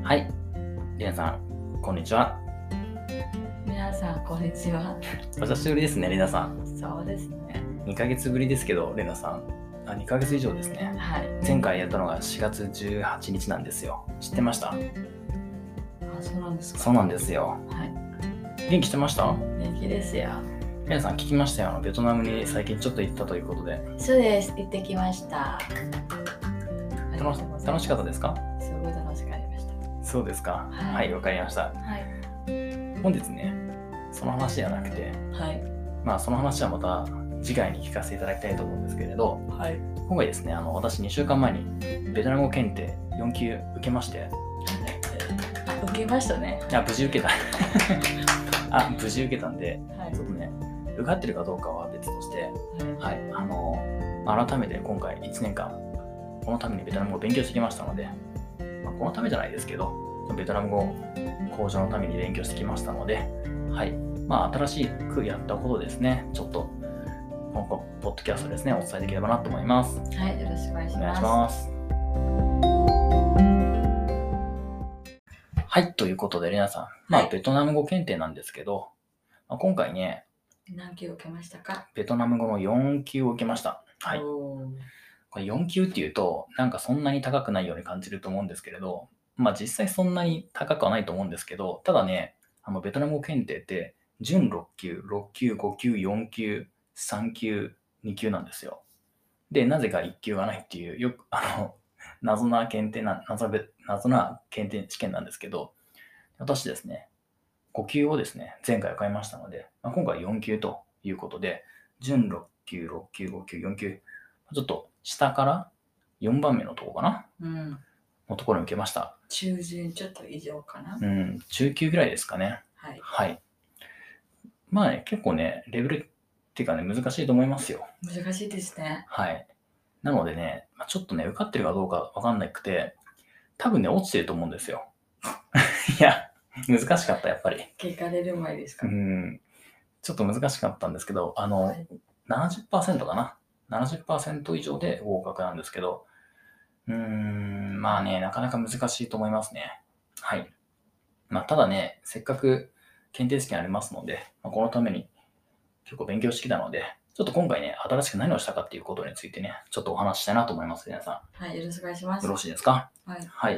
はい、皆さん、こんにちは。 皆さん、こんにちは。 お久しぶりですね、レナさん。 そうですね。 2ヶ月ぶりですけど、レナさん。2ヶ月以上ですね。 はい。 前回やったのが4月18日なんですよ。知ってました？ そうなんですか。 そうなんですよ。 はい。 元気してました？ 元気ですよ。 レナさん、聞きましたよ。ベトナムに最近ちょっと行ったということで。 そうです。行ってきました。 楽しかったですか？ すごい楽しかったました。 そうですか。はい、わかりました。 はい。 本日ね、その話じゃなくて、 はい。 その話はまた次回に聞かせていただきたいと思うんですけれど、 はい。 今回ですね、私2週間前にベトナム語検定4級受けまして、 受けましたね。 無事受けた無事受けたんで、ちょっとね、受かってるかどうかは別として、改めて今回1年間このためにベトナム語を勉強してきましたので、このためじゃないですけど、ベトナム語向上のために勉強してきましたので、新しくやったことですね、ちょっと今後ポッドキャストですね、お伝えできればなと思います。 はい、よろしくお願いします。 お願いします。はい、ということで、レナさん、ベトナム語検定なんですけど、今回ね、 何級受けましたか？ ベトナム語の4級を受けました。はい。これ4級っていうと、なんかそんなに高くないように感じると思うんですけれど、実際そんなに高くはないと思うんですけど、ただね、ベトナム語検定って、準6級、6級、5級、4級、3級、2級なんですよ。で、なぜか1級がないっていう、よく、謎な検定試験なんですけど、私ですね、5級をですね、前回受かりましたので、今回4級ということで、準6級、6級、5級、4級、ちょっと下から4番目のところかな、のところに受けました。 中旬ちょっと以上かな。 中級ぐらいですかね。はい。結構ね、レベルっていうかね、難しいと思いますよ。 難しいですね。 はい。なのでね、ちょっとね、受かってるかどうかわかんなくて、多分ね、落ちてると思うんですよ。いや、難しかった、やっぱり。 結果出る前ですか？ ちょっと難しかったんですけど、70% かな。70% 以上で合格なんですけど、なかなか難しいと思いますね。はい。ただね、せっかく検定試験ありますので、このために結構勉強してきたので、ちょっと今回ね、新しく何をしたかっていうことについてね、ちょっとお話ししたいなと思います、皆さん。はい、よろしくお願いします。 よろしいですか？ はい。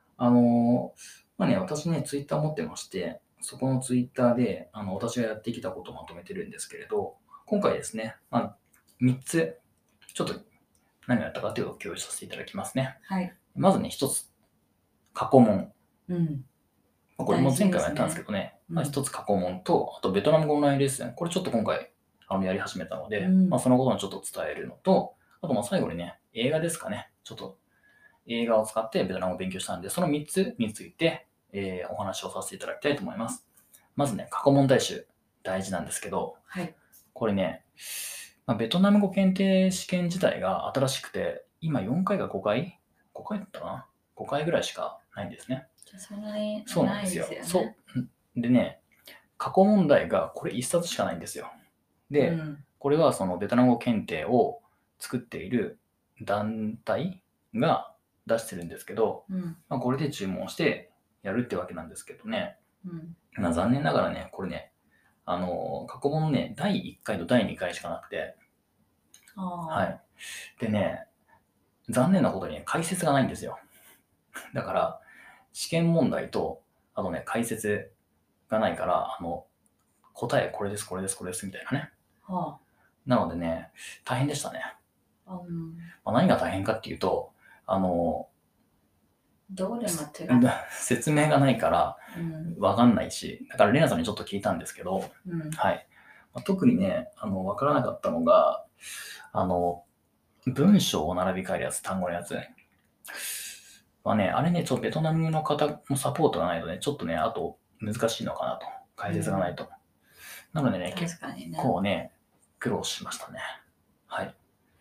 私ね、ツイッター持ってまして、そこのツイッターで、私がやってきたことをまとめてるんですけれど、今回ですね、3つ、ちょっと何をやったかというのを共有させていただきますね。 はい。 まずね、1つ、過去問。これも前回もやったんですけどね、1つ過去問と、あとベトナム語のオンラインレッスン、これちょっと今回やり始めたので、そのことをちょっと伝えるのと、あと最後にね、映画ですかね、ちょっと映画を使ってベトナムを勉強したんで、その3つについて、お話をさせていただきたいと思います。まずね、過去問題集、大事なんですけど、これね、ベトナム語検定試験自体が新しくて、今4回か5回 ?5 回だったかな ?5 回ぐらいしかないんですね。そうなんですよ。そう。でね、過去問題がこれ1冊しかないんですよ。で、これはそのベトナム語検定を作っている団体が出してるんですけど、これで注文してやるってわけなんですけどね。残念ながらね、これね、過去問のね、第1回と第2回しかなくて、でね、残念なことにね、解説がないんですよ。だから、試験問題と、あとね、解説がないから、答えこれです、これです、これです、みたいなね。なのでね、大変でしたね。何が大変かっていうと、説明がないから分かんないし、だからレナさんにちょっと聞いたんですけど、特にね、分からなかったのが、文章を並び替えるやつ、単語のやつはね、あれね、ちょっとベトナムの方のサポートがないとね、ちょっとね、あと難しいのかなと。解説がないと。なのでね、結構ね、苦労しましたね。はい。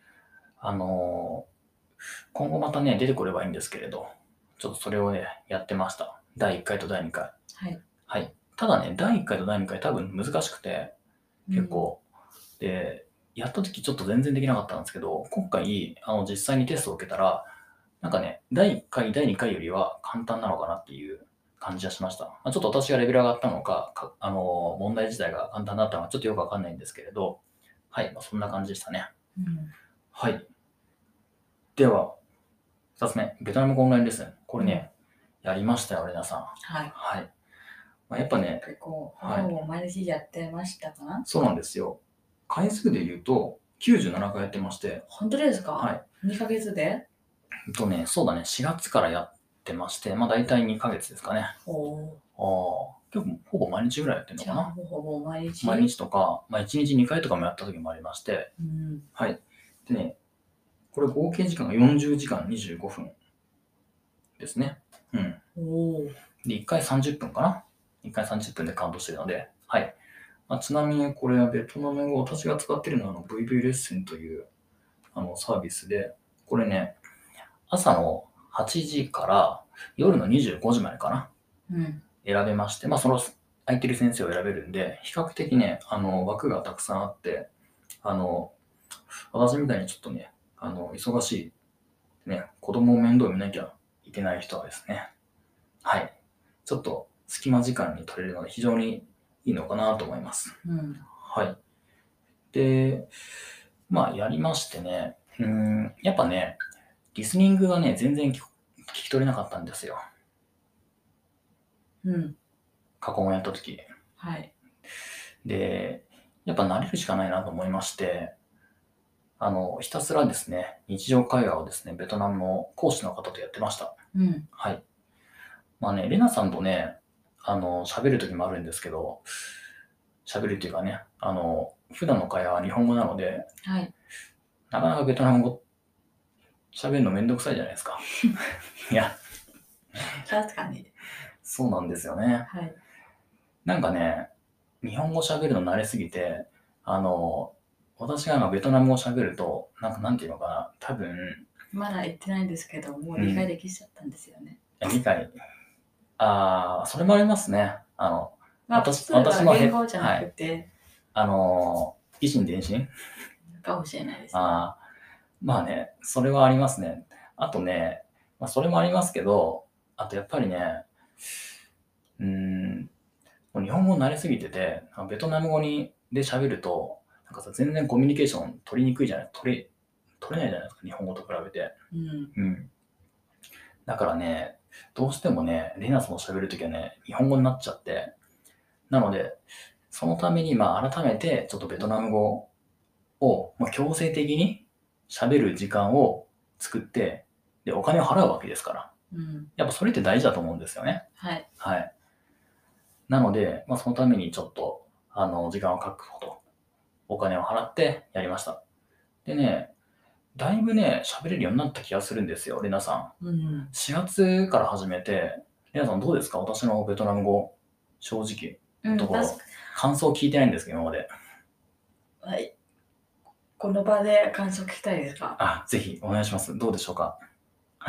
今後またね、出てくればいいんですけれど、ちょっとそれをね、やってました。第1回と第2回。はい。ただね、第1回と第2回多分難しくて、結構。で、やった時ちょっと全然できなかったんですけど、今回、実際にテストを受けたら、 なんかね、第1回、第2回よりは簡単なのかなっていう感じがしました。ちょっと私がレベル上がったのか、問題自体が簡単だったのかちょっとよくわかんないんですけれど、はい、そんな感じでしたね。はい。では、2つ目、ベトナム語オンラインレッスン。これね、やりましたよ、レナさん。はい。やっぱね、 結構、ほぼ毎日やってましたかな？ そうなんですよ。回数で言うと、97回やってまして。 本当ですか？ はい。 2ヶ月で？ そうだね、4月からやってまして、大体2ヶ月ですかね。結構、ほぼ毎日ぐらいやってるのかな。 ほぼ毎日。 毎日とか、1日2回とかもやった時もありまして、はい。でね、これ合計時間が40時間25分ですね。で、1回30分かな。1回30分でカウントしてるので、はい。ちなみにこれはベトナム語、私が使ってるのはVV レッスンというサービスで、これね、朝の8時から夜の25時までかな。選べまして、その空いてる先生を選べるんで、比較的ね、枠がたくさんあって、私みたいにちょっとね、忙しい、ね、子供を面倒見なきゃいけない人はですね、はい。ちょっと隙間時間に取れるので非常にいいのかなと思います。はい。で、やりましてね、やっぱね、リスニングがね、全然聞き取れなかったんですよ。過去問やったとき。で、やっぱ慣れるしかないなと思いまして、ひたすらですね、日常会話をですね、ベトナムの講師の方とやってました。はい。レナさんとね、喋るときもあるんですけど、喋るっていうかね、普段の会話は日本語なので、なかなかベトナム語喋るのめんどくさいじゃないですか。いや。 確かに。 そうなんですよね。なんかね、日本語喋るの慣れすぎて、私がベトナム語喋ると、なんていうのかな、多分。 まだ言ってないんですけど、もう理解できちゃったんですよね。 理解。それもありますね。 私の言語じゃなくて、 以心伝心かもしれないですね。 ね、それはありますね。あとね、それもありますけど、あとやっぱりね、日本語慣れすぎてて、ベトナム語で喋ると、全然コミュニケーション取りにくいじゃない、取れないじゃないですか、日本語と比べて。だからね、どうしてもね、レナスも喋るときはね、日本語になっちゃって、なので、そのために改めてちょっとベトナム語を強制的に喋る時間を作って、で、お金を払うわけですから。やっぱそれって大事だと思うんですよね。なので、そのためにちょっと、時間を確保と、お金を払ってやりました。でね、だいぶね、喋れるようになった気がするんですよ、レナさん。4月から始めて、レナさんどうですか？私のベトナム語、正直。感想聞いてないんですけど、今まで。 はい。この場で感想聞きたいですか？ ぜひお願いします。どうでしょうか？はい。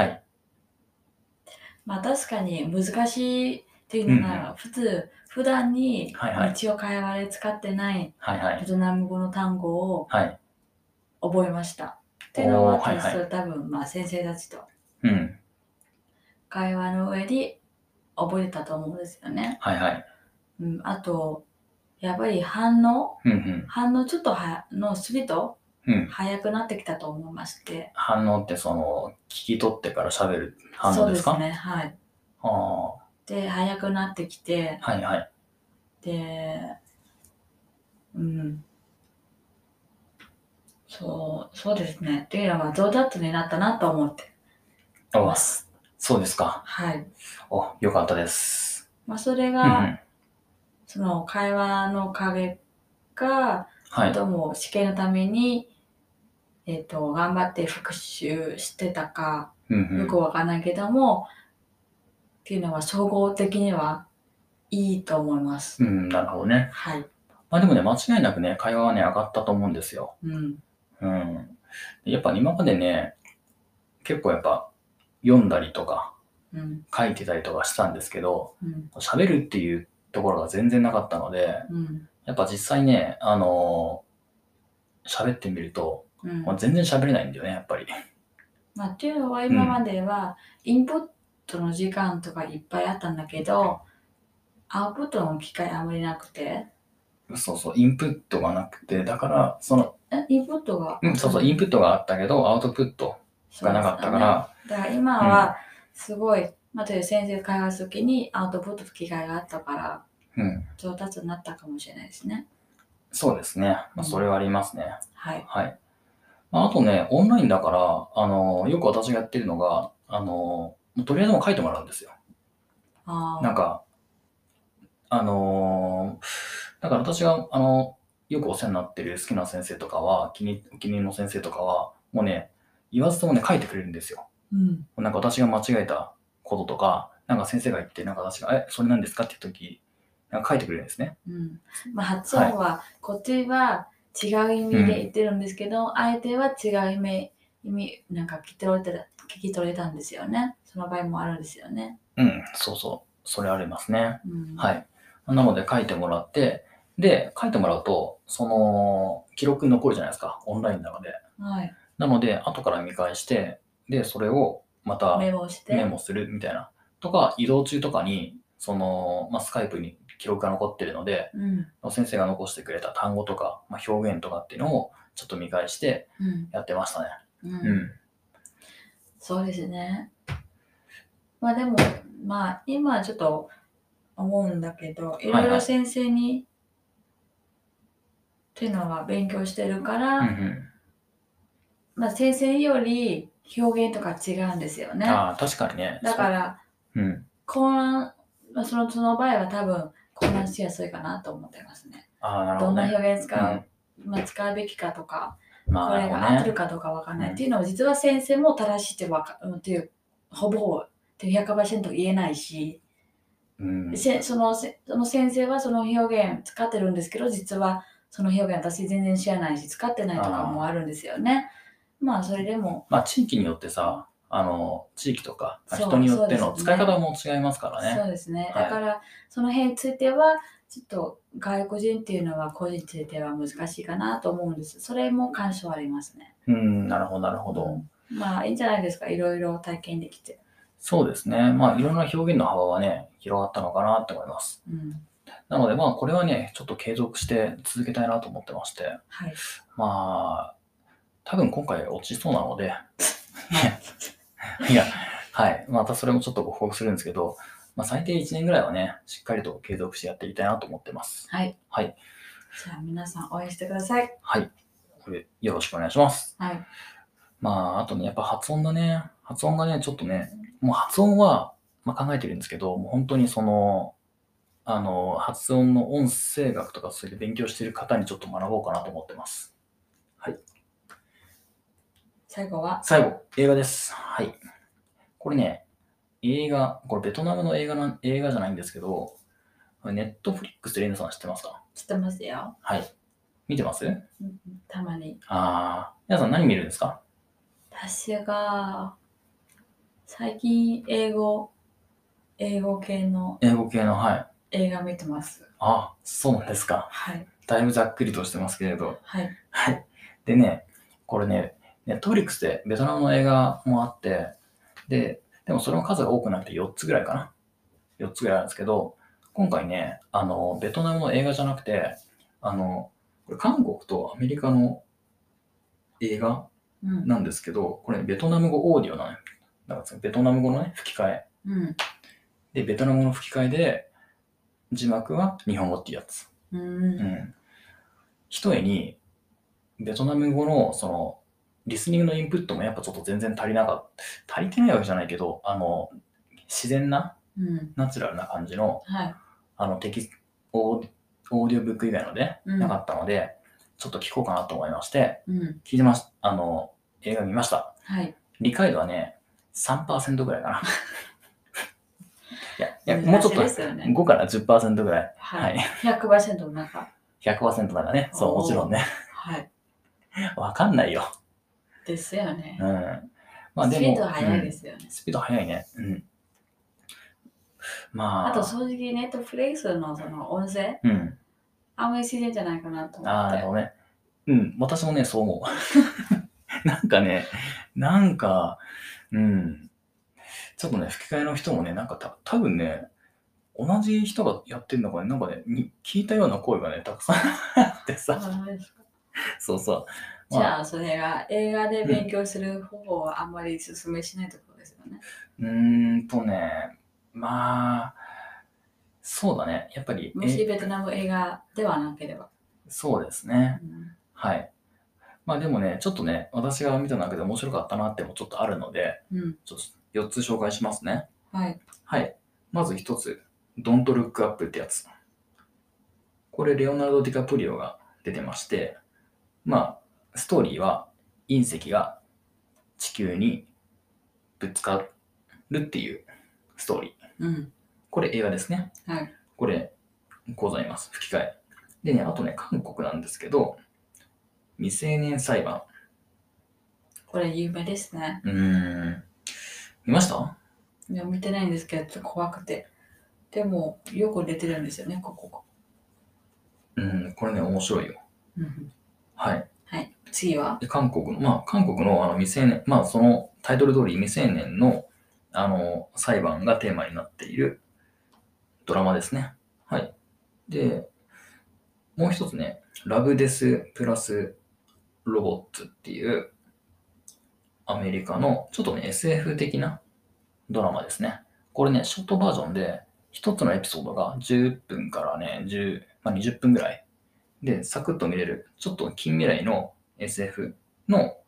確かに難しいっていうのが、普段に日常会話で使ってないベトナム語の単語を覚えました。っていうのは、多分、先生たちと会話の上で覚えたと思うんですよね。あと、やっぱり反応ちょっとのスピード早くなってきたと思いまして。 反応って聞き取ってから喋る反応ですか？ そうですね、はい。で、早くなってきて、で、そうですね。っていうのは上達になったなと思ってます。 そうですか。よかったです。 それが、その会話の壁が、どうも試験のために、頑張って復習してたか、よくわかんないけども、っていうのは総合的にはいいと思います。 なるほどね。でもね、間違いなくね、会話はね、上がったと思うんですよ。やっぱ今までね、結構やっぱ読んだりとか、書いてたりとかしたんですけど、喋るっていうところが全然なかったので、やっぱ実際ね、喋ってみると、全然喋れないんだよね、やっぱり。 まあ、っていうのは今まではインプットの時間とかいっぱいあったんだけど、アウトプットの機会あまりなくて。 そうそう、インプットがなくて、だから、 インプットがそうそう、インプットがあったけど、アウトプットがなかったから。 だから今は、すごい、まあ、という先生開発時にアウトプットの機会があったから、上達になったかもしれないですね。 そうですね。まあ、それはありますね。 はい。 はい。あとね、オンラインだから、よく私がやってるのが、とりあえずも書いてもらうんですよ。なんか、だから私が、よくお世話になってる好きな先生とかは、お気に入りの先生とかは、もうね、言わずともね、書いてくれるんですよ。なんか私が間違えたこととか、なんか先生が言って、なんか私が、それなんですかって言うとき、なんか書いてくれるんですね。 まあ、発音は、こっちは違う意味で言ってるんですけど、相手は違う意味、なんか聞き取れたんですよね。その場合もあるんですよね。 そうそう。それありますね。はい。なので書いてもらって、で、書いてもらうと、記録に残るじゃないですか。オンラインなので。 はい。 なので、後から見返して、で、それをまたメモするみたいな。とか、移動中とかに、スカイプに記録が残ってるので、先生が残してくれた単語とか、表現とかっていうのをちょっと見返してやってましたね。 そうですね。まあでも、まあ今ちょっと思うんだけど、いろいろ先生に、っていうのは勉強してるから、まあ先生より表現とか違うんですよね。 確かにね。 だから、混乱、その場合は多分混乱しやすいかなと思ってますね。どんな表現使うべきかとか、これが合ってるかどうかわかんないっていうのを実は先生も正しいっていう、ほぼ100% 言えないし、その先生はその表現使ってるんですけど、実はその表現私全然知らないし、使ってないとかもあるんですよね。まあそれでも。 地域によってさ、地域とか人によっての使い方も違いますからね。 そうですね。だからその辺については、ちょっと外国人っていうのは個人については難しいかなと思うんです。それも干渉ありますね。 なるほど、なるほど。 まあいいんじゃないですか。いろいろ体験できて。 そうですね。まあいろんな表現の幅はね、広がったのかなと思います。なのでまあこれはね、ちょっと継続して続けたいなと思ってまして。まあ、多分今回落ちそうなので、いや、はい。またそれもちょっとご報告するんですけど、最低1年ぐらいはね、しっかりと継続してやっていきたいなと思ってます。 はい。じゃあ皆さん応援してください。 はい。これよろしくお願いします。 はい。 あとね、やっぱ発音だね。発音がね、ちょっとね、もう発音は、考えてるんですけど、もう本当に発音の音声学とかそういう勉強している方にちょっと学ぼうかなと思ってます。はい。 最後、 映画です。はい。これね、これベトナムの映画じゃないんですけど、ネットフリックスでレナさん知ってますか？ 知ってますよ。 はい。見てます？ たまに。 皆さん何見るんですか？ 私が、最近英語系の、 はい。 映画見てます。 そうなんですか。 はい。 だいぶざっくりとしてますけれど。 はい。 はい。でね、これね、ネットフリックスでベトナムの映画もあって、でもそれの数が多くなくて4つぐらいかな。4つぐらいあるんですけど、今回ね、ベトナムの映画じゃなくて、これ韓国とアメリカの映画なんですけど、これベトナム語オーディオなのよ。だからベトナム語のね、吹き替え。で、ベトナム語の吹き替えで、字幕は日本語っていうやつ。ひとえに、ベトナム語の、リスニングのインプットもやっぱちょっと全然足りてないわけじゃないけど、自然な、ナチュラルな感じの、オーディオブック以外ので、なかったので、ちょっと聞こうかなと思いまして、聞いてました。映画見ました。理解度はね、3% ぐらいかな。いや、もうちょっと、5から 10% ぐらい。 はい。100% の中。 100% だからね。そう、もちろんね。 はい。 わかんないよ。 ですよね。 スピード速いですよね。 スピード速いね。 あと正直、ネットフリックスのその音声、あんまり自然じゃないかなと思って。 私もね、そう思う。 なんかね、なんか、うん。ちょっとね、吹き替えの人もね、なんか多分ね、同じ人がやってんのかね、なんかね、聞いたような声がね、たくさんあってさ。そうそう。 じゃあ、それが映画で勉強する方法はあんまり勧めしないところですよね。 まあ、そうだね。やっぱり。 もしベトナム映画ではなければ。 そうですね。はい。まあでもね、ちょっとね、私が見た中で面白かったなってもちょっとあるので、ちょっと4つ紹介しますね。 はい。 はい。まず1つ、Don't Look Up ってやつ。これ、レオナルド・ディカプリオが出てまして、まあ、ストーリーは隕石が地球にぶつかるっていうストーリー。これ映画ですね。 はい。 これ、ございます。吹き替え。でね、あとね、韓国なんですけど、未成年裁判。 これ有名ですね。 見ました？ いや、見てないんですけど、ちょっと怖くて。でも、よく出てるんですよね、ここが。 これね、面白いよ。はい。 はい。次は韓国の未成年、そのタイトル通り未成年の、裁判がテーマになっているドラマですね。はい。で、もう一つね、ラブデスプラスロボッツっていうアメリカのちょっとね、SF 的なドラマですね。これね、ショートバージョンで、一つのエピソードが10分からね、20分ぐらいで、サクッと見れる、ちょっと近未来の SF の、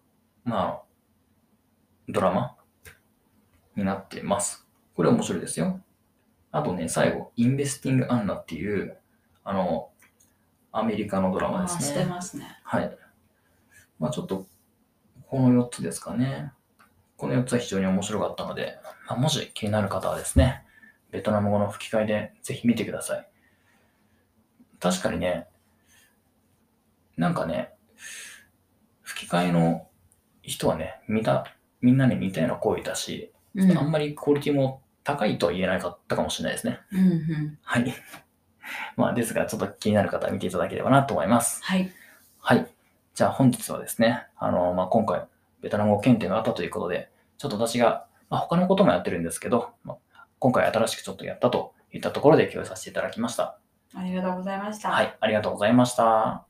ドラマになっています。これ面白いですよ。あとね、最後、インベスティング・アンナっていう、アメリカのドラマですね。 してますね。 はい。ちょっと、この4つですかね。この4つは非常に面白かったので、もし気になる方はですね、ベトナム語の吹き替えでぜひ見てください。確かにね、なんかね、吹き替えの人はね、みんなに似たような声だし、あんまりクオリティも高いとは言えなかったかもしれないですね。はい。ですが、ちょっと気になる方は見ていただければなと思います。 はい。 はい。じゃあ本日はですね、今回、ベトナム語検定があったということで、ちょっと私が、他のこともやってるんですけど、今回新しくちょっとやったといったところで共有させていただきました。 ありがとうございました。 はい、ありがとうございました。